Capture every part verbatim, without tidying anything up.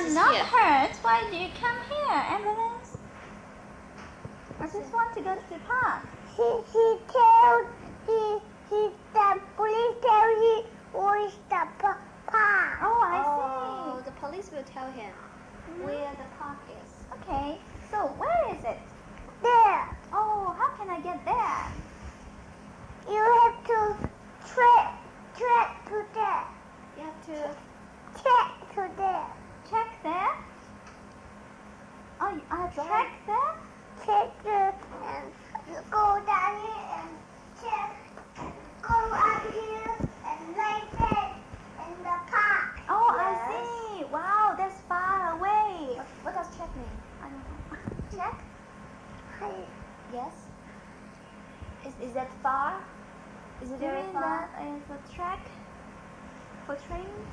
I'm not hurt. Why do you come here, ambulance? I just want to go to the park. He he tell he he the police tell he where's the pa- park. Oh, I Oh, see. the police will tell him Mhm. where the park is. Okay, so where is it? There. Oh, how can I get there? You have to track track to there. You have to. Track to there. Check there. Oh, you- I have check there? Check the and go down here and check. Go up here and like that in the park. Oh, Yes. I see. Wow, that's far away. What, what does check mean? I don't know. Check? Hey, Yes. Is is that far? Is it Do you very mean far? that is a track for trains?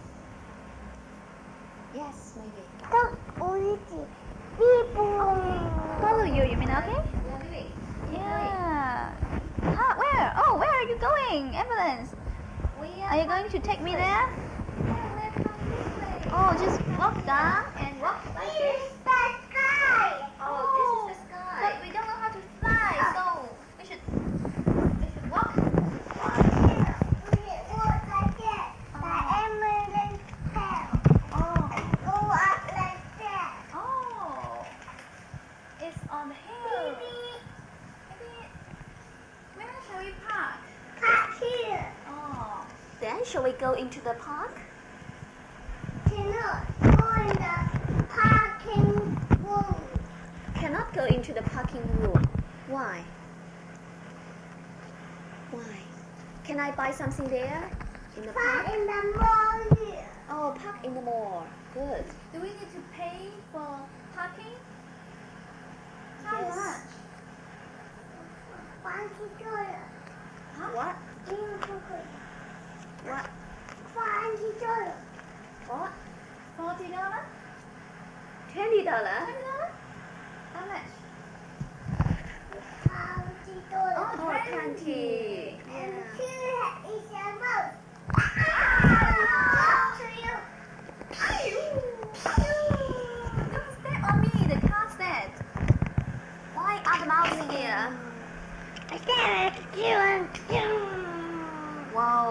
Yes, maybe. don't believe it. People. Follow you, you mean okay? We are doing. Yeah. Huh, where? Oh, where are you going? Ambulance. We Are you going to take me there? Oh, just walk down. And walk like Here this. is the sky. Oh, this is the sky. But we don't know how to fly, so we should we should walk. Walk here. We walk like that. The ambulance help. Oh, Go up like that. oh, it's on the hill. Maybe, where shall we park? Park here. Oh, Then shall we go into the park? Cannot go in the parking room. Cannot go into the parking room. Why? Why? Can I buy something there? In the Park park? in the mall here. Oh, park in the mall. Good. do we need to pay for parking? How Yes. much? One dollar. What? One What? dollar. What? Forty dollars? Twenty dollar? Twenty dollars? How much? One dollar. Oh, Oh, twenty. twenty. And Yeah. here is a mouse. Talk to you. Don't step on me, the car said. Why are the mouse here? I can't do it. Wow.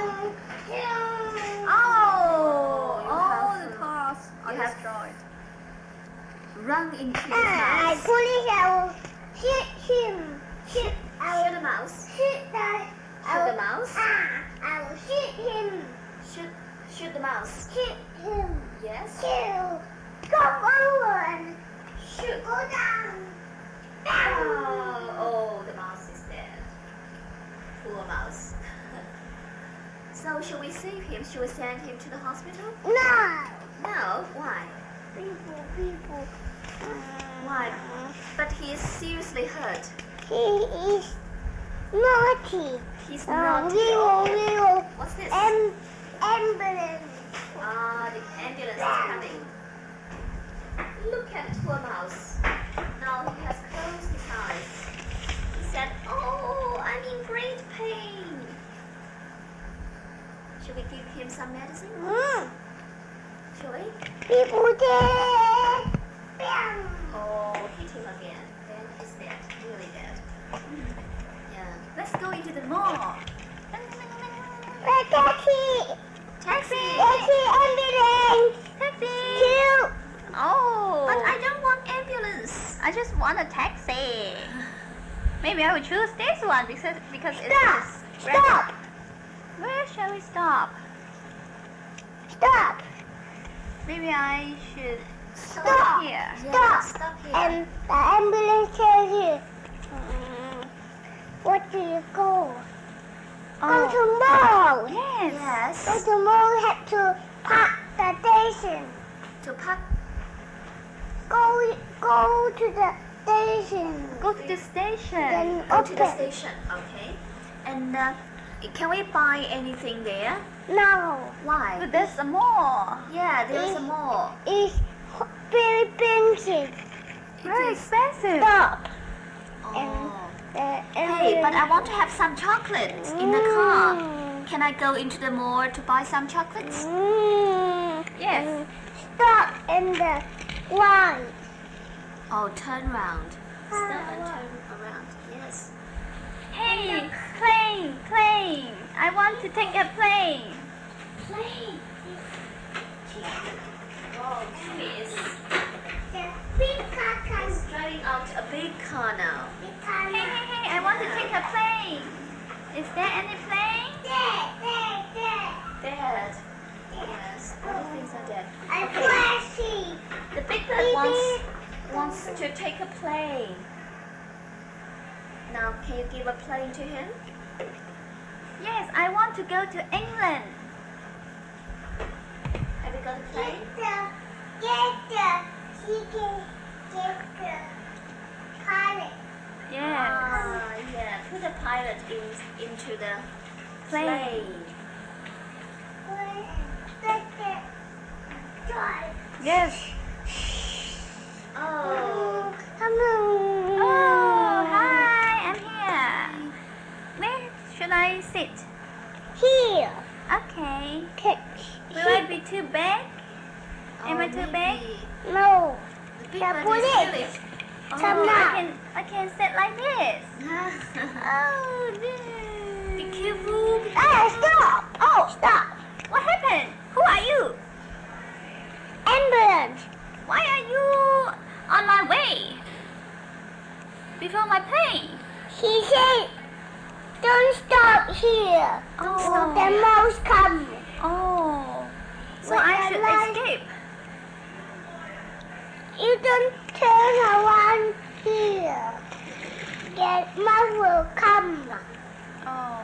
Oh, you all have the to- cars are you have- destroyed. Run into the I mouse. police I will shoot him. Shoot. I Shoot will the mouse. shoot the. I Shoot the will- mouse. Ah, I will shoot him. Shoot, shoot the mouse. Shoot him. Yes. Shoot. Come over and shoot. Go down. Oh, oh, the mouse is dead. Poor mouse. So, should we save him? Should we send him to the hospital? No. No. Why? People, people. Why? But he is seriously hurt. He is naughty. He's Uh, not. we will, we will. What's this? Am- ambulance. Ah, the ambulance is coming. Look at the poor mouse. Now he has closed his eyes. He said, "Oh, I'm in great pain." Should we give him some medicine? Mm. Shall we? People there. Bam. Oh, hit him again. Then he's dead. Really dead. Yeah. Let's go into the mall. Wait, taxi. Taxi. Taxi, ambulance. Taxi. Two. Oh. But I don't want ambulance. I just want a taxi. Maybe I will choose this one because because Stop. it's red. Stop. Where shall we stop? Stop. Maybe I should Stop. stop here. Yeah, Stop. stop here. And the ambulance tells you. mm, What do you go? Go to mall. Yes. Yes. Go to mall. Have to park the station. To park. Go, go to the station. Go to the station. Then Go to the open. station. Okay. And uh, can we buy anything there? No. Why? But there's a mall. Yeah, there's a mall. It's very expensive. Very is. expensive. Stop. Oh. The Hey, but I want to have some chocolates in the car. Mm. Can I go into the mall to buy some chocolates? Mm. Yes. Mm. stop in the ground. Oh, turn round. Stop and turn around. Yes. Hey, plane, plane. I want to take a plane. Plane. Wow, Cammy is The big car comes. driving out a big car now. Big car Hey, hey, hey, I want to take a plane. Is there any plane? There, there, there. Dad. Yes, all the things are dead. And Okay. flashy. The big bird wants wants to take a plane. Now, can you give a plane to him? Yes, I want to go to England. Have you got a plane? Get the, get the, she can get the pilot. Yeah, Ah, yeah. Put a pilot in into the plane. plane. Let the drive. Yes. Oh. Hello. Oh, hi, I'm here. Where should I sit? Here. Okay. Okay. Will I be too big? Am I too big? maybe. No. The big Yeah, bird put is it. really. Oh, Come I now. can I can sit like this. Oh, Be this. careful. Ah, stop. Oh, stop. What happened? Who are you? Ambulance. Why are you on my way? Before my plane. She said, don't stop here. Oh. So the mouse comes. Oh. So Wait, I I should like- escape. You don't turn around here. The mouse will come. Oh.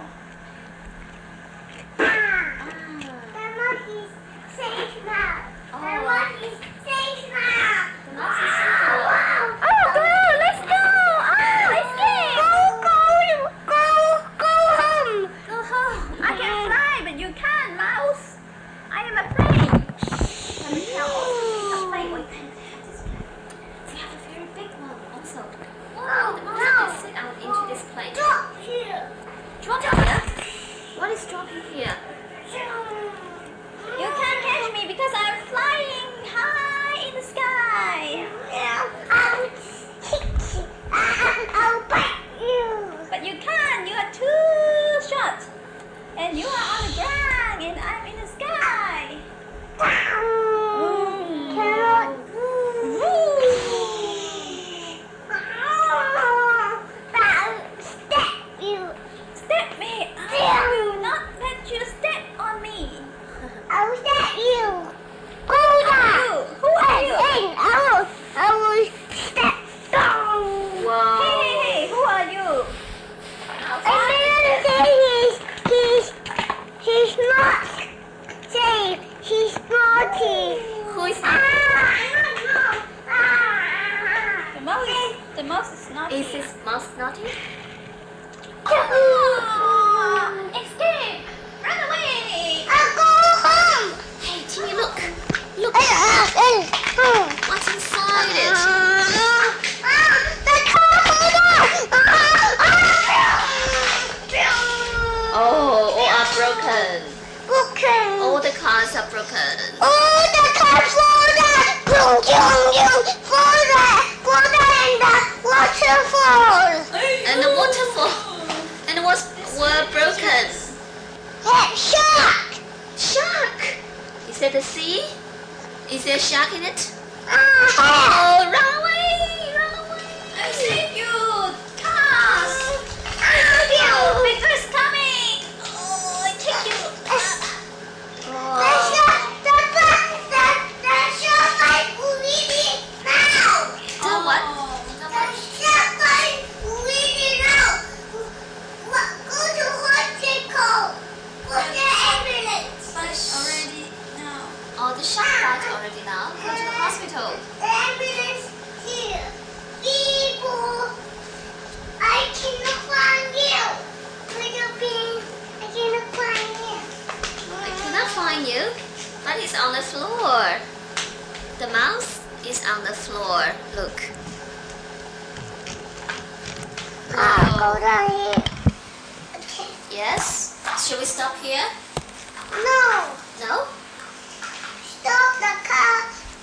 Ah, the mouse is safe now. The Oh. mouse is safe now. The mouse is safe. Oh, go! Let's go! Oh, escape! Go, go, go, go home. Go home. I can fly, but you can't, mouse. I am a plane. Can we have also a plane? Wait, can we have this plane? We have a very big one also. Oh, the mouse can sit out into this plane. Stop here. Drop here? What is dropping here? You can't catch me because I'm flying high in the sky. I'll kick you. I'll bite you. But you can't. You are too short. And you are on the ground, and I'm in the sky. Cannot. Step you. Step me. I will not let you step on me. I'll step you. Go Who? down. Who are you? Hey, I will, I will step down. Whoa. Hey, hey, hey. Who are you? And then say he's, he's, he's not safe. He's naughty. Who is Ah, that? ah, The mouse. The mouse is not. Is this mouse naughty? Oh, escape! Run away! I'll go home. Hey, Timmy, look. Look. Hey, ah, hey, hmm. What's inside it? Ah, the car, hold on. Ah, ah. Oh, all are broken. Okay. All the cars are broken. Oh, the car fall down. Boom, boom, boom. Fall down, fall down in the waterfall. And the waterfall. And was were broken. Hey, shark. Shark. Is that the sea? Is there a shark in it? Ah, Oh, run away! Run away! I save you! Cars! ah, Big is coming! Oh, I take you! The shark, the shark, the, the shark might believe it now. The what? Oh. The shark might believe it now. What, go to hospital. For the ambulance. But already now. Oh, the shark died already now. Go to the hospital. The ambulance here. People, I cannot find you. Little bean, I cannot find you. I cannot find you, but it's on the floor. The mouse is on the floor. Look. Ah, Oh, go down here. Okay. yes. Should we stop here? No, No? stop the car.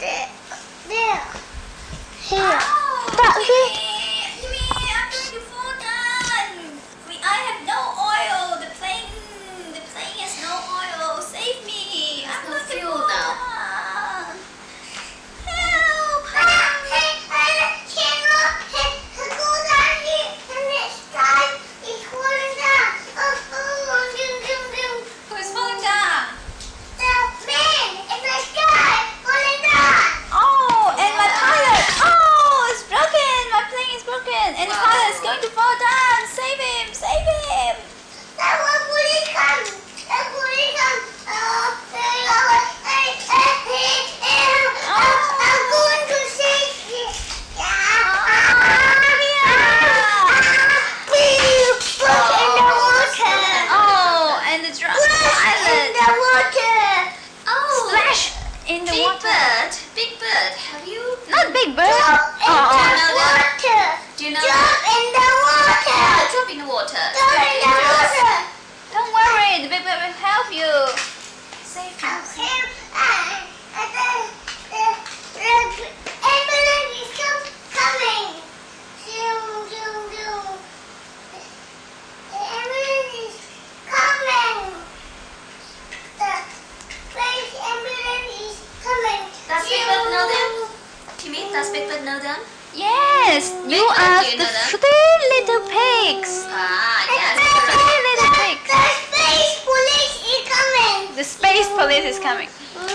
Bird. Have you? Not Big Bird. Jump in Oh, the no, no. water. Do you know Jump that? in the water. Yeah, drop in the water. It's Jump very in the dangerous. water. Don't worry, the Big Bird will help you. Save you. And, uh, and the, the, the ambulance is com- coming. Zoom, zoom, zoom. The ambulance is coming. The space ambulance is coming. Does Big Bird know them? Timmy, does Big Bird know them? Yes, you Big Bird, are do you the know that? three little pigs. Ah, yes. The, correct. Three little the, pigs. the space police is coming. The space police is coming.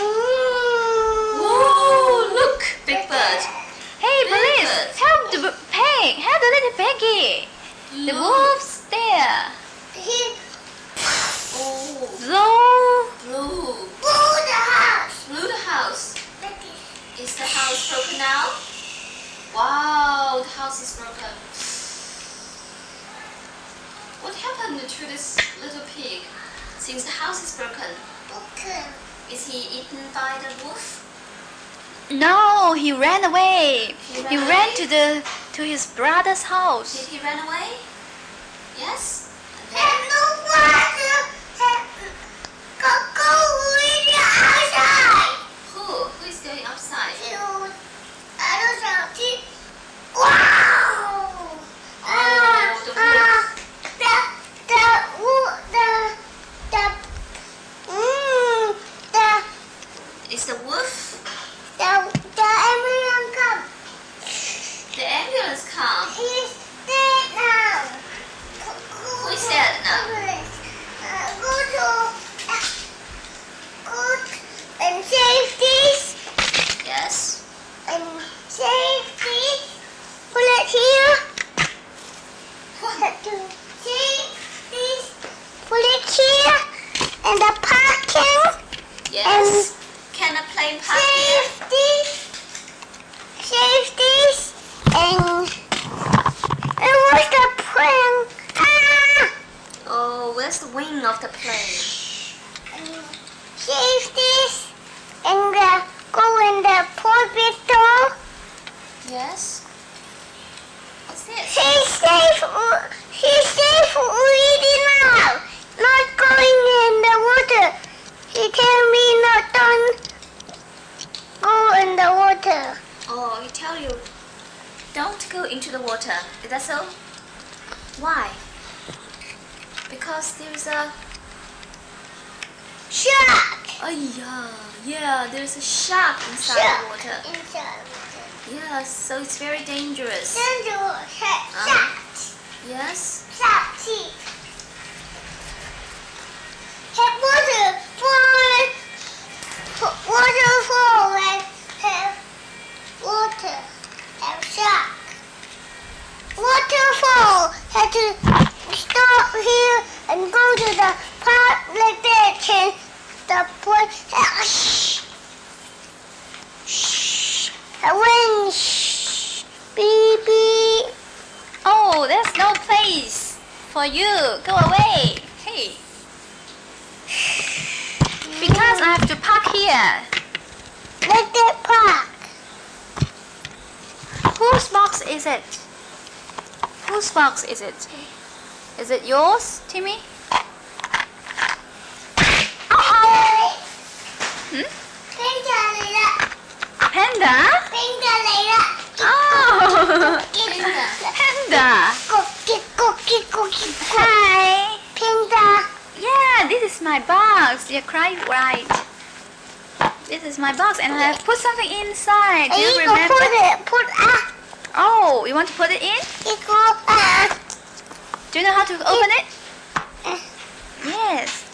Ooh, look, Big Bird. Hey, Big police, Bird. help the b- pig. Help the little piggy. The Look. wolf's there. He Oh, Blow. blue. blew the house. Blue the house. Look at- Is the house broken now? Wow, the house is broken. What happened to this little pig? Since the house is broken, Okay. is he eaten by the wolf? No, he ran away. He ran He away? ran to the to his brother's house. Did he run away? Yes. And then, And no water. Go, go in the outside. who? Who is going outside? You, I don't know. She- Wow. Oh, the wolf. The, the, wo- the, the, mm, the, Is the wolf? the, the ambulance come. The ambulance come. He's dead now. Who is dead now? Ambulance. Uh, go to, uh, go t- and save this, Yes. and save this. Put it here. Have to save this. Put it here. And the parking. Yes. Can a plane park here? Save this. Save this. And and what's the plan? Ah! Oh, where's the wing of the plane? And save this. And uh, go in the hospital. Yes. What's this? She's safe. She's safe reading now. Not going in the water. He tell me not don't go in the water. Oh, he tell you, don't go into the water. Is that so? Why? Because there's a... Shark. Oh yeah, yeah, there's a shark inside Shark. the water. Inside water. Yes, so it's very dangerous. Dangerous. Shark. Uh-huh. Shark. Yes. Shark teeth. Have water fall. Waterfall and have water. Have shark. Waterfall. Have to stop here and go to the park like that. And the point. Shh. Shh. The wind. Shh. Beep beep. Oh, there's no place for you. Go away. Hey. Because I have to park here. Like that park. Whose box is it? Whose box is it? Is it yours, Timmy? Oh, hmm? Panda? Oh, panda. Hi. Yeah, this is my box. You're quite right. This is my box, and I have put something inside. Do you remember? Oh, you want to put it in? Do you know how to open it? Yes.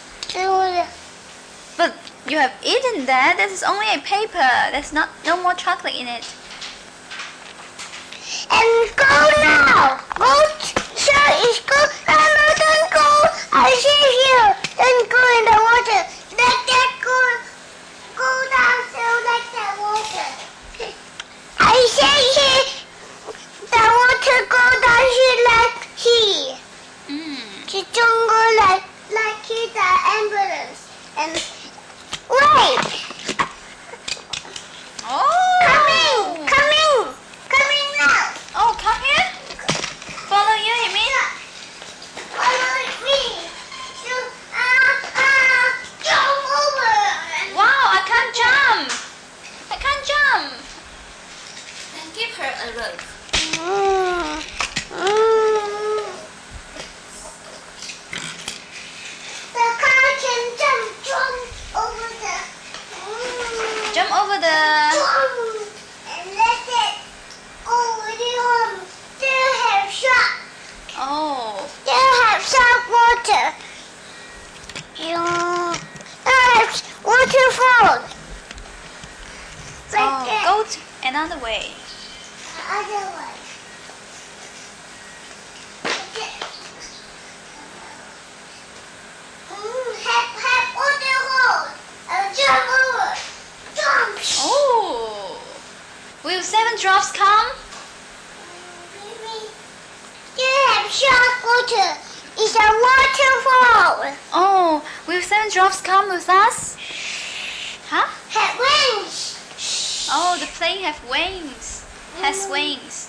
But you have eaten that. This is only a paper. There's not no more chocolate in it. And go now. Go. Sure, it's go. No, no, don't go. I see you. Don't go in the water. Let that go. Go down so like the water. I say here. The water go down here like here. Mm. It don't go like like here the ambulance. And wait. Oh, another way. Other way. Mm, have, have other hole. Uh, jump over. Jump. Oh! Will seven drops come? Baby, you have sharp water. It's a waterfall. Oh, will seven drops come with us? Huh? Have wings. Oh, the plane have wings. Has wings.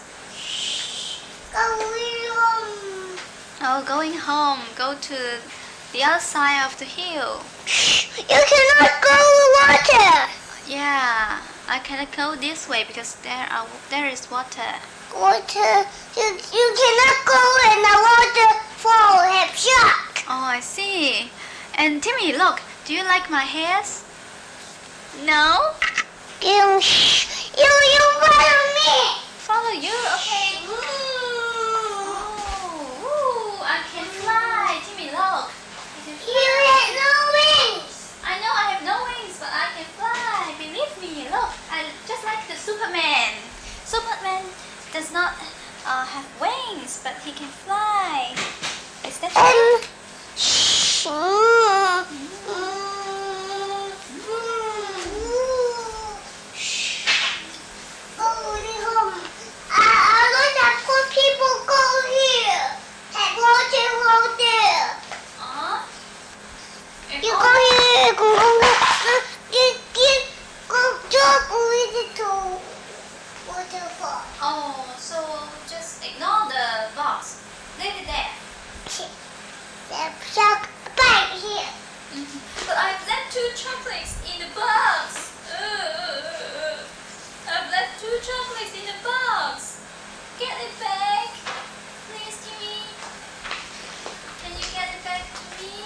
Going home. Oh, going home. Go to the other side of the hill. You cannot go in the water. Yeah, I cannot go this way because there are there is water. Water. You, you cannot go in the waterfall. Have shark. Oh, I see. And Timmy, look. Do you like my hairs? No? You, you, you follow me. Follow you? Okay. Mm. Oh, ooh, I can fly. Timmy, look. I can You have no wings. I know I have no wings, but I can fly. Believe me. Look, I just like the Superman. Superman does not uh, have wings, but he can fly. Is that true? Um, shh. Mm. Mm. Going home. I, I like that poor people go here. Have waterfall there. Uh, You go here, go, go, go, go, you, you, go, jump with it to waterfall. Oh, so just ignore the box. Leave it there. There's shark bite here. But I've left two chocolates in the box. Uh, I've left two chocolates in the box. Get it back. Please, Timmy. Can you get it back to me?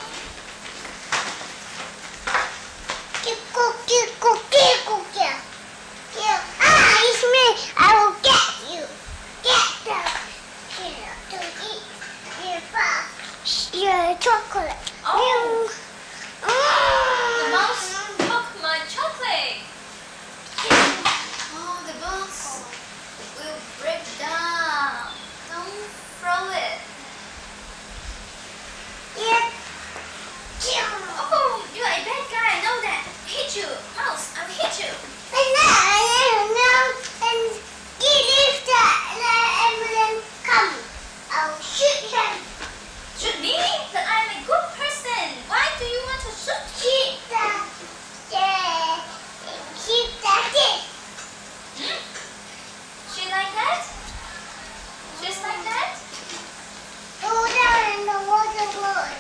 Kiko, kiko, kiko, kiko. Kiko. Ah, it's me. I will get you. Get the here to eat your bar. Your chocolate. Oh. Mm. The mouse took my chocolate. Oh, the box will break down. Don't throw it. Yeah. Oh, you're a bad guy. I know that. Hit you, mouse. I will hit you. And now, and now, and if the, the ambulance come, I'll shoot him. Shoot me? But I'm a good person. Why do you want to shoot? Keep the, the, keep the dick. Hmm? She like that? Just like that? Go down in the water boy.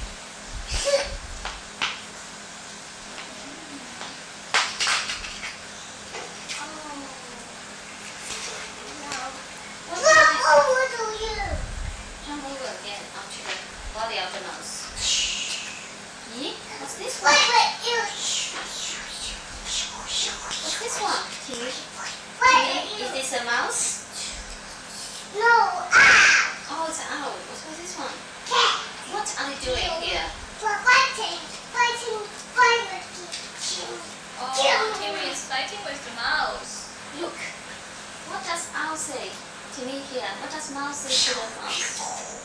What's Look my- over to you. Jump over again onto the body of the mouse. Yeah? What's this one? Wait, wait, you. What's this one? Timmy? Wait, Timmy, is this a mouse? no, ah, Oh, it's an owl. What's what's this one? cat. What are you doing here? For fighting, fighting, fighting. Oh, Timmy is fighting with the mouse. Look. What does owl say? Timmy here. What does mouse say to the mouse?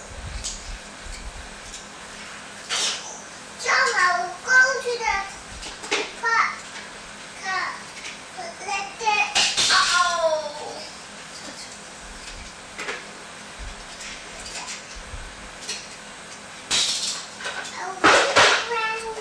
John, I will go to the park. Car. Let the. Uh-oh. I will run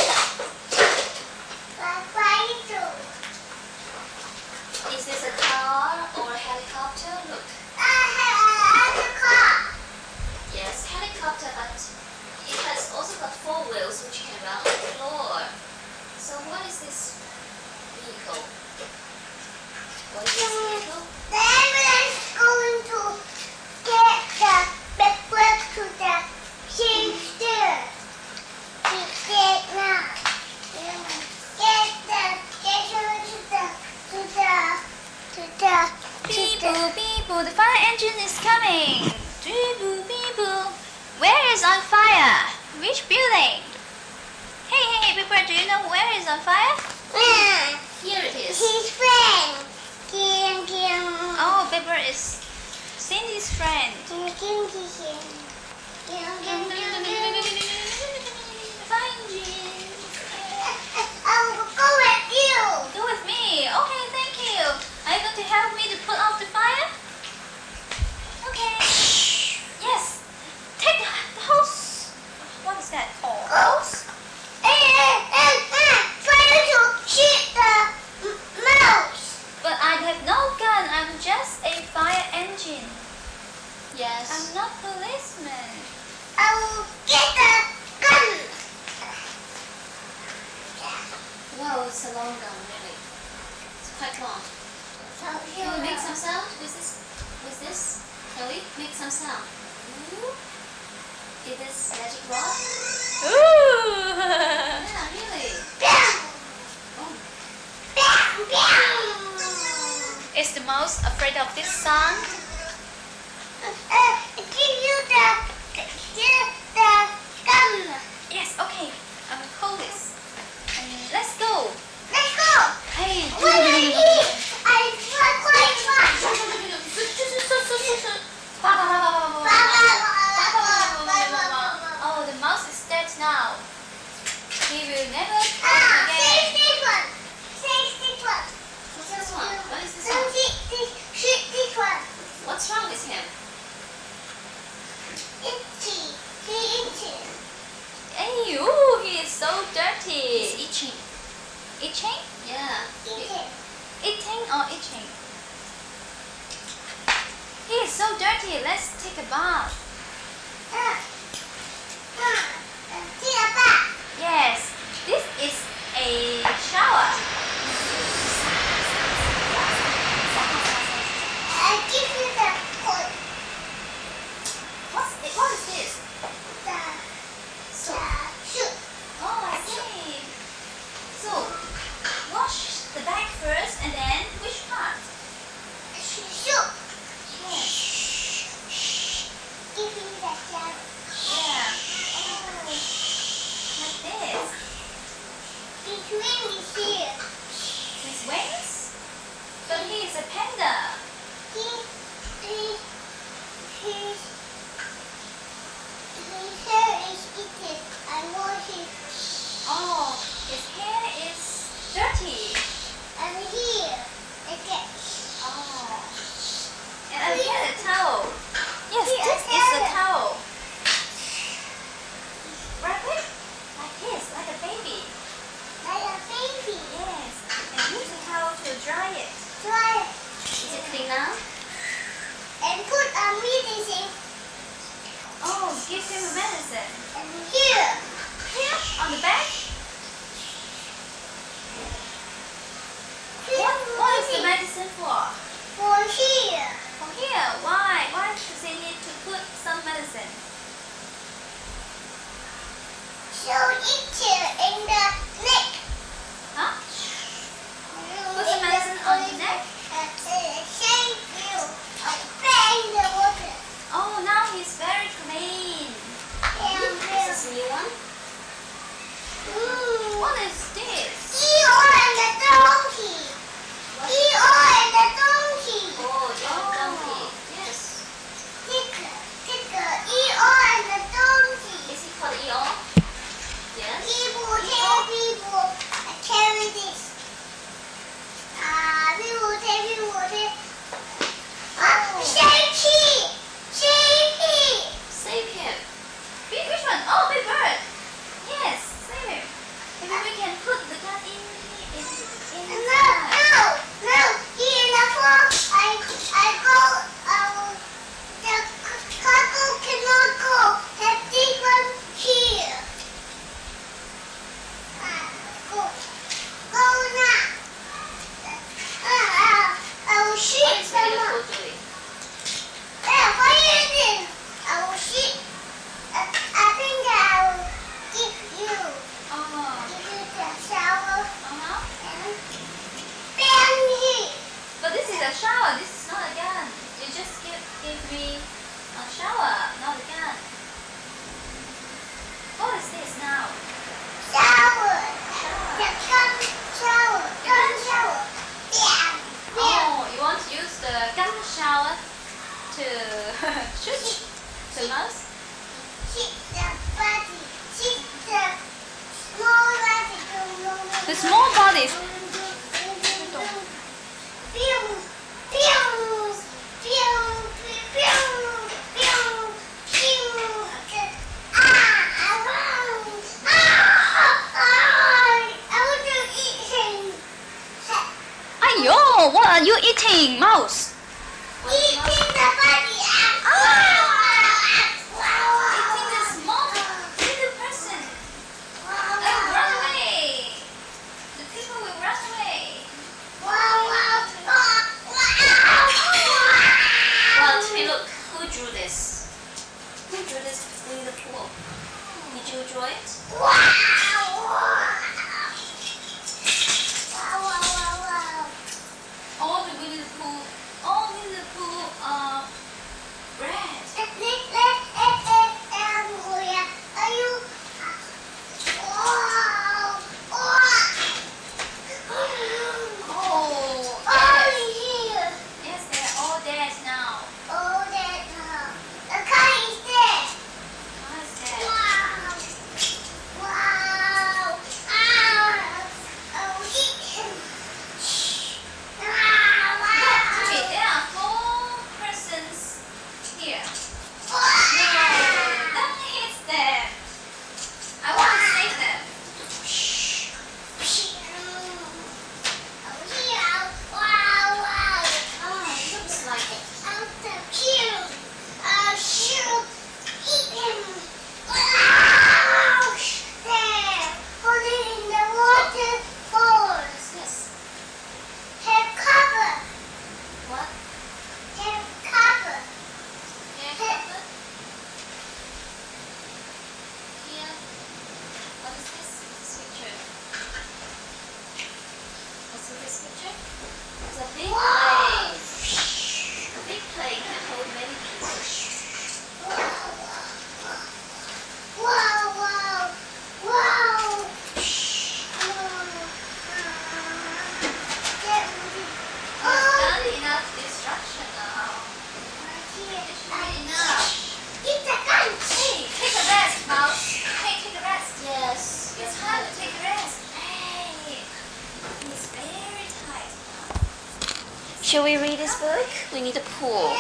for. Is this a car or a helicopter? Look. Ah, the car. Yes, helicopter, but it has also got four wheels which can run on the floor. So what is this vehicle? What is this vehicle? The ambulance is going to get the backpack to the sister. Get now. Get the get her to the to the to the to Beep the. boo, beep boo, the fire engine is coming. Beep boo, beep boo. Where is on fire? Which building? Hey, hey, Pepper, do you know where is on fire? Yeah. Here it is. His friend. Yeah. is Cindy's friend. Fine, Jean. I will go with you. Go with me. Okay, thank you. Are you going to help me to put off the fire? Okay. Yes. Take the, the hose. What is that called? Hose? And, and, and try to shoot the mouse. But I have no gun. I'm just a fire engine. Yes. I'm not policeman. I will get the gun. Wow, it's a long gun, really. It's quite long. So Can we make some sound with this? With this? Can we make some sound? Ooh. Is this magic rod? Ooh. Yeah, really. Oh. Is the mouse afraid of this sound? Uh, give you the, the, the gun. Yes, okay. I will hold this. And let's go. Let's go. Hey, When I eat, I fly quite fast. Oh, the mouse is dead now. He will never Ah, come take again. this one. Take this one. What's this one? What is this So one? this, this, shoot this one. What's wrong with him? Itchy. He itchy. Hey, ooh, he is so He's dirty. itching. Itching? Yeah. Itchy. Eating or itching? He is so dirty. Let's take a bath. Uh, uh, see a bat. Yes, this is a shower. I give you the coat. What's it? What is this? The, the shoot. Oh, I see. So, wash the bag first and then which part? Shoot. Yes. Give me the shower. Yeah. Oh, like this. Between is here. His wings? But he is a panda. He, he, his, his hair is itchy. I wash it. Oh, his hair is dirty. And here, again. Oh. And I get a towel. Yes, Here, this a is a towel. towel. Wrap it like this, like a baby. Like a baby. Yes. And use the towel to dry it. Try it. Is Shoot. The mouse. She's the body. She's the small body. The small bodies. Pew, pew, pew, pew, pew, pew. Ah, I want. Ah, I want to eat him. Ayo, what are you eating, mouse? Eating the body. Ah, Eating the small little person. Oh, run away. The people will run away. Well, Timmy, look, who drew this? Who drew this Winnie the Pooh? Did you draw it? All the Winnie the Pooh, all Winnie the Pooh are red. Oh, yes, they're all dead now. How is that? Timmy, there are four persons here. No, don't hit them. I want to save them. Shh. Oh, it looks like it. What's this? What? Hair cover? Here. What is this? This picture. What's in this picture? It's a big plane. A big plane can hold many people. It's done enough destruction now. It's really enough. Hey, take a rest, mouse. Hey, take a rest. Yes. It's time to take a rest. Hey. He's very tired now. Shall we read this book? Winnie the Pooh.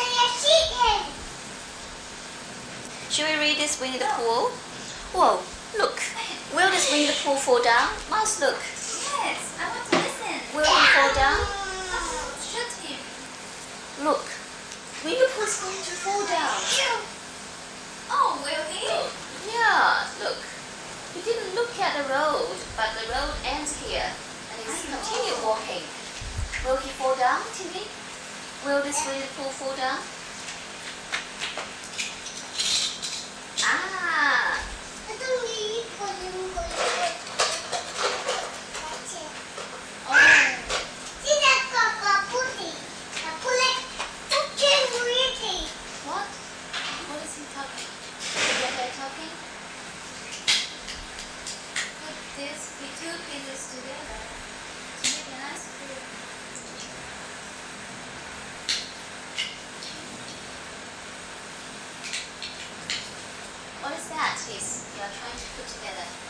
Shall we read this Winnie the Pooh? Whoa, look. Will this Winnie the Pooh fall down? Mouse, look. Yes, I want to listen. Will he fall down? Oh, shoot him. Look. Winnie the Pooh is going to fall down. Oh, will he? Yeah, look. He didn't look at the road, but the road ends here. And he's continued walking. Will he fall down, Timmy? Will this Winnie the Pooh fall down? Ah! What? What is he talking? Is that they're talking? Put this, the two pieces together to make a nice food. What is that? Is you are trying to put together?